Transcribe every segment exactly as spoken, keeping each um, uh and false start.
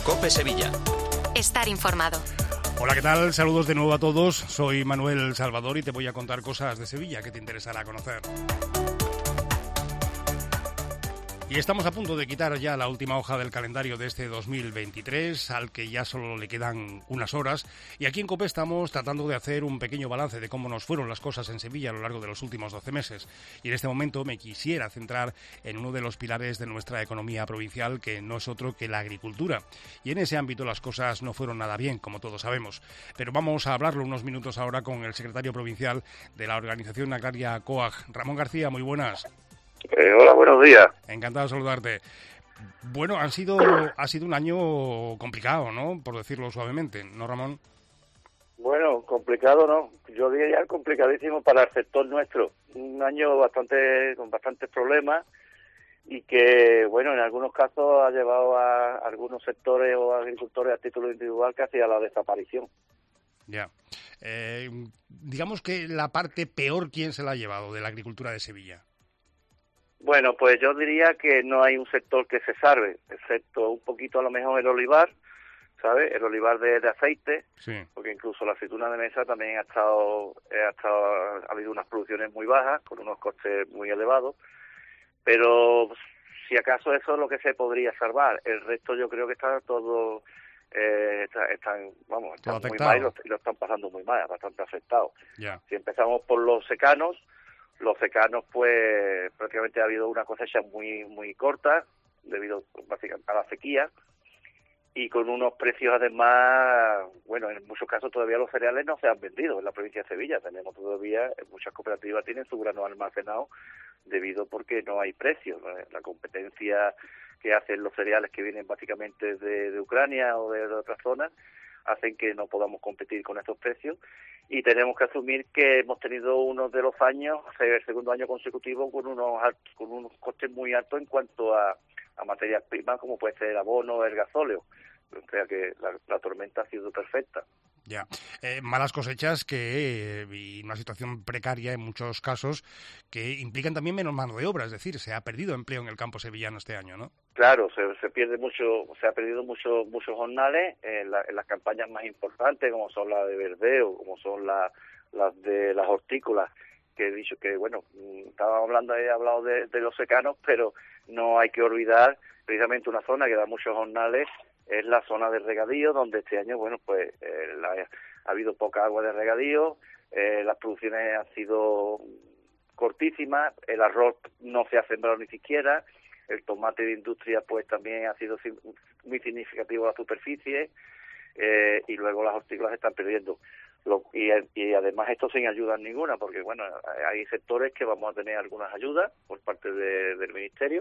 COPE Sevilla. Estar informado. Hola, ¿qué tal? Saludos de nuevo a todos. Soy Manuel Salvador y te voy a contar cosas de Sevilla que te interesará conocer. Y estamos a punto de quitar ya la última hoja del calendario de este dos mil veintitrés, al que ya solo le quedan unas horas. Y aquí en COPE estamos tratando de hacer un pequeño balance de cómo nos fueron las cosas en Sevilla a lo largo de los últimos doce meses. Y en este momento me quisiera centrar en uno de los pilares de nuestra economía provincial, que no es otro que la agricultura. Y en ese ámbito las cosas no fueron nada bien, como todos sabemos. Pero vamos a hablarlo unos minutos ahora con el secretario provincial de la Organización Agraria COAG, Ramón García. Muy buenas. Eh, hola, buenos días. Encantado de saludarte. Bueno, han sido, ha sido un año complicado, ¿no? Por decirlo suavemente, ¿no, Ramón? Bueno, complicado, ¿no? Yo diría complicadísimo para el sector nuestro. Un año bastante con bastantes problemas y que, bueno, en algunos casos ha llevado a algunos sectores o agricultores a título individual casi a la desaparición. Ya. Eh, digamos que la parte peor, ¿quién se la ha llevado de la agricultura de Sevilla? Bueno, pues yo diría que no hay un sector que se salve, excepto un poquito a lo mejor el olivar, ¿sabes? El olivar de, de aceite, sí. Porque incluso la aceituna de mesa también ha estado, ha estado, ha habido unas producciones muy bajas, con unos costes muy elevados, pero si acaso eso es lo que se podría salvar. El resto yo creo que está todo, eh, está, están, vamos, están muy mal y lo, y lo están pasando muy mal, bastante afectados. Yeah. Si empezamos por los secanos, los secanos, pues prácticamente ha habido una cosecha muy muy corta debido básicamente a la sequía y con unos precios además, bueno, en muchos casos todavía los cereales no se han vendido en la provincia de Sevilla. Tenemos todavía, muchas cooperativas tienen su grano almacenado debido porque no hay precios. La competencia que hacen los cereales que vienen básicamente de, de Ucrania o de, de otras zonas hacen que no podamos competir con estos precios. Y tenemos que asumir que hemos tenido uno de los años, el segundo año consecutivo, con unos altos, con unos costes muy altos en cuanto a, a materias primas, como puede ser el abono, el gasóleo. O sea que la, la tormenta ha sido perfecta. Ya, eh, malas cosechas que eh, y una situación precaria en muchos casos que implican también menos mano de obra, es decir, se ha perdido empleo en el campo sevillano este año, ¿no? Claro, se, se pierde mucho, se ha perdido mucho, muchos jornales en, la, en las campañas más importantes, como son las de verdeo, como son la, las de las hortícolas, que he dicho que, bueno, estábamos hablando, he hablado de, de los secanos, pero no hay que olvidar precisamente una zona que da muchos jornales, es la zona de regadío, donde este año, bueno, pues eh, la, ha habido poca agua de regadío, eh, las producciones han sido cortísimas, el arroz no se ha sembrado ni siquiera, el tomate de industria pues también ha sido muy significativo la superficie, eh, y luego las hortícolas se están perdiendo. Lo, y, y además esto sin ayuda ninguna, porque bueno, hay sectores que vamos a tener algunas ayudas por parte de, del Ministerio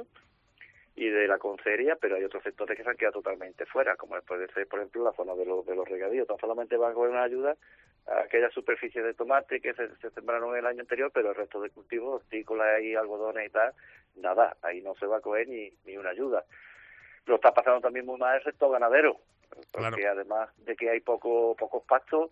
y de la Consejería, pero hay otros sectores que se han quedado totalmente fuera, como puede ser, por ejemplo, la zona de los, de los regadíos. No solamente van a coger una ayuda a aquellas superficies de tomate que se, se sembraron el año anterior, pero el resto de cultivos, hortícolas y algodones y tal, nada, ahí no se va a coger ni, ni una ayuda. Lo está pasando también muy mal el sector ganadero, porque claro, además de que hay poco, pocos pastos,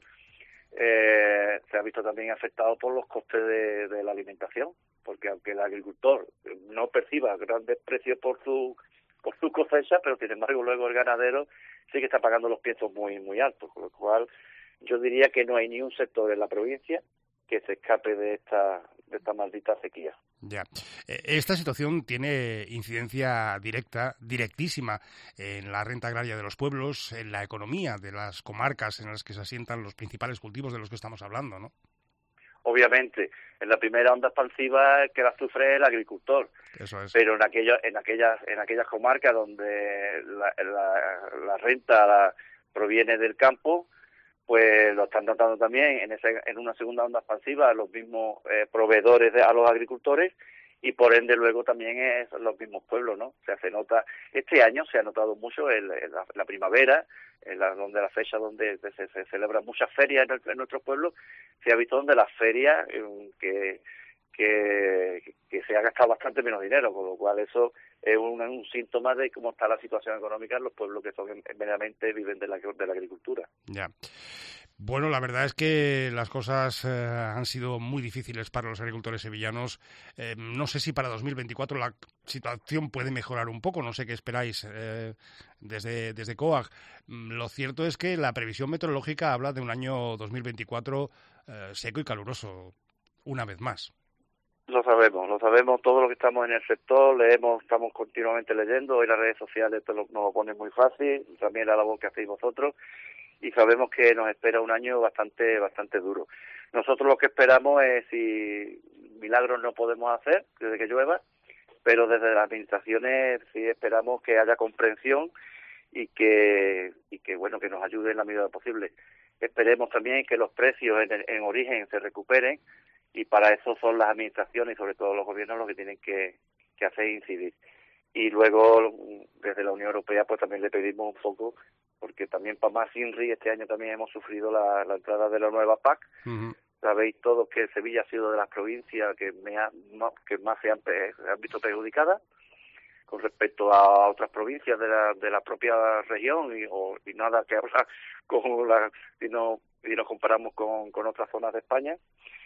eh, se ha visto también afectado por los costes de, de la alimentación, porque aunque el agricultor no perciba grandes precios por su por su cosecha, pero sin embargo luego el ganadero sí que está pagando los precios muy muy altos, con lo cual yo diría que no hay ni un sector en la provincia que se escape de esta de esta maldita sequía. Ya. Esta situación tiene incidencia directa, directísima, en la renta agraria de los pueblos, en la economía de las comarcas en las que se asientan los principales cultivos de los que estamos hablando, ¿no? Obviamente, en la primera onda expansiva el que la sufre el agricultor. Eso es. Pero en aquellos, en aquellas, en aquellas comarcas donde la, la, la renta la, proviene del campo, pues lo están tratando también en esa, en una segunda onda expansiva los mismos eh, proveedores de, a los agricultores, y por ende luego también es los mismos pueblos, ¿no? O sea, se nota, este año se ha notado mucho en, en la, la primavera, en la, donde la fecha donde se, se celebran muchas ferias en, el, en nuestros pueblos, se ha visto donde las ferias eh, que que, que se ha gastado bastante menos dinero, con lo cual eso es un, un síntoma de cómo está la situación económica en los pueblos que son meramente viven de la, de la agricultura. Ya. Bueno, la verdad es que las cosas eh, han sido muy difíciles para los agricultores sevillanos. Eh, no sé si para dos mil veinticuatro la situación puede mejorar un poco, no sé qué esperáis eh, desde, desde COAG. Lo cierto es que la previsión meteorológica habla de un año dos mil veinticuatro eh, seco y caluroso, una vez más. Lo sabemos, lo sabemos todos los que estamos en el sector, leemos, estamos continuamente leyendo, hoy las redes sociales esto nos lo ponen muy fácil, también la labor que hacéis vosotros, y sabemos que nos espera un año bastante bastante duro. Nosotros lo que esperamos es, si milagros no podemos hacer desde que llueva, pero desde las administraciones sí esperamos que haya comprensión y que y que bueno que nos ayude en la medida posible. Esperemos también que los precios en, en origen se recuperen, y para eso son las administraciones y sobre todo los gobiernos los que tienen que, que hacer incidir. Y luego desde la Unión Europea pues también le pedimos un poco, porque también para más INRI este año también hemos sufrido la, la entrada de la nueva P A C. Uh-huh. Sabéis todos que Sevilla ha sido de las provincias que, me ha, que más se han, se han visto perjudicadas con respecto a otras provincias de la, de la propia región, y, o, y nada que hablar con la, si, no, si nos comparamos con, con otras zonas de España.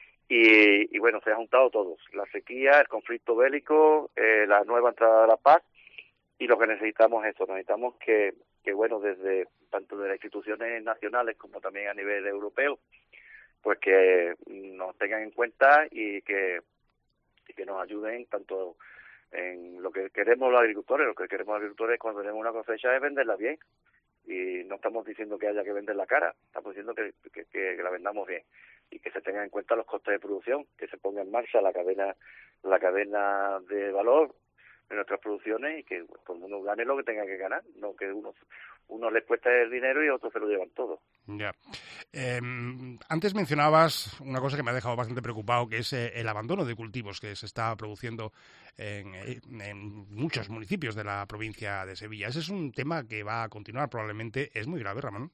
Y, y bueno, se ha juntado todos, la sequía, el conflicto bélico, eh, la nueva entrada de la paz, y lo que necesitamos es eso, necesitamos que, que bueno, desde tanto de las instituciones nacionales como también a nivel europeo, pues que nos tengan en cuenta y que, y que nos ayuden tanto en lo que queremos los agricultores. Lo que queremos los agricultores cuando tenemos una cosecha es venderla bien, y no estamos diciendo que haya que venderla cara, estamos diciendo que, que, que la vendamos bien, y que se tengan en cuenta los costes de producción, que se ponga en marcha la cadena la cadena de valor de nuestras producciones, y que todo el mundo gane lo que tenga que ganar, no que uno uno les cuesta el dinero y otros se lo llevan todo. Ya. Eh, antes mencionabas una cosa que me ha dejado bastante preocupado, que es eh, el abandono de cultivos que se está produciendo en, en muchos municipios de la provincia de Sevilla. Ese es un tema que va a continuar probablemente. Es muy grave, Ramón.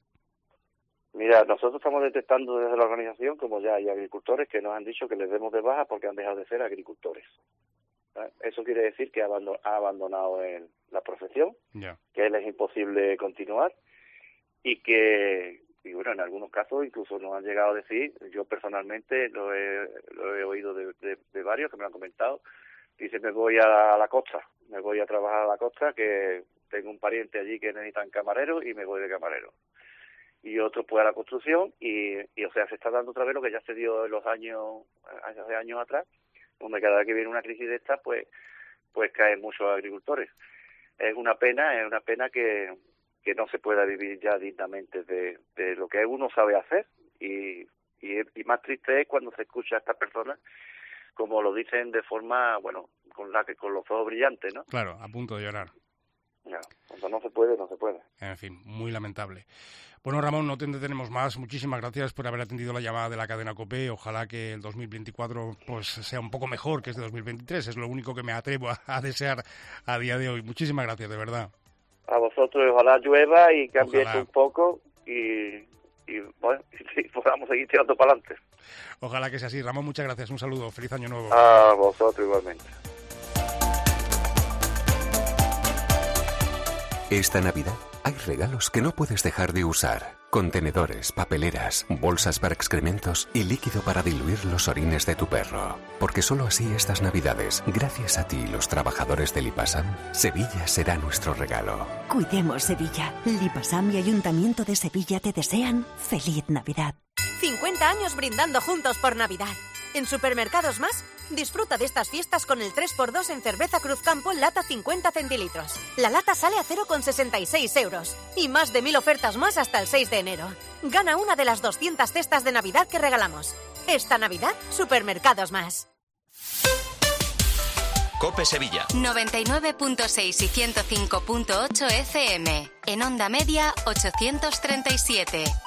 Mira, nosotros estamos detectando desde la organización, como ya hay agricultores que nos han dicho que les demos de baja porque han dejado de ser agricultores. ¿Eh? Eso quiere decir que ha abandonado el, la profesión, yeah. que les es imposible continuar, y que, y bueno, en algunos casos incluso nos han llegado a decir, yo personalmente lo he, lo he oído de, de, de varios que me lo han comentado, dice, me voy a la, a la costa, me voy a trabajar a la costa, que tengo un pariente allí que necesitan camareros y me voy de camarero. Y otros pues a la construcción, y, y o sea, se está dando otra vez lo que ya se dio en los años, hace años atrás, donde cada vez que viene una crisis de estas, pues pues caen muchos agricultores. Es una pena, es una pena que, que no se pueda vivir ya dignamente de, de lo que uno sabe hacer, y, y, y más triste es cuando se escucha a estas personas, como lo dicen de forma, bueno, con la que con los ojos brillantes, ¿no? Claro, a punto de llorar. No, cuando no se puede, no se puede. En fin, muy lamentable. Bueno, Ramón, no te entretenemos más. Muchísimas gracias por haber atendido la llamada de la cadena COPE. Ojalá que el dos mil veinticuatro pues sea un poco mejor que este dos mil veintitrés. Es lo único que me atrevo a, a desear a día de hoy. Muchísimas gracias, de verdad. A vosotros, ojalá llueva y cambie esto un poco y, y bueno, y podamos seguir tirando para adelante. Ojalá que sea así. Ramón, muchas gracias. Un saludo. Feliz año nuevo. A vosotros igualmente. Esta Navidad hay regalos que no puedes dejar de usar. Contenedores, papeleras, bolsas para excrementos y líquido para diluir los orines de tu perro. Porque solo así estas Navidades, gracias a ti y los trabajadores de Lipasam, Sevilla será nuestro regalo. Cuidemos Sevilla. Lipasam y Ayuntamiento de Sevilla te desean feliz Navidad. cincuenta años brindando juntos por Navidad. En Supermercados Más, disfruta de estas fiestas con el tres por dos en cerveza Cruzcampo en lata cincuenta centilitros. La lata sale a cero coma sesenta y seis euros. Y más de mil ofertas más hasta el seis de enero. Gana una de las doscientas cestas de Navidad que regalamos. Esta Navidad, Supermercados Más. COPE Sevilla. noventa y nueve punto seis y ciento cinco punto ocho F M. En onda media, ochocientos treinta y siete.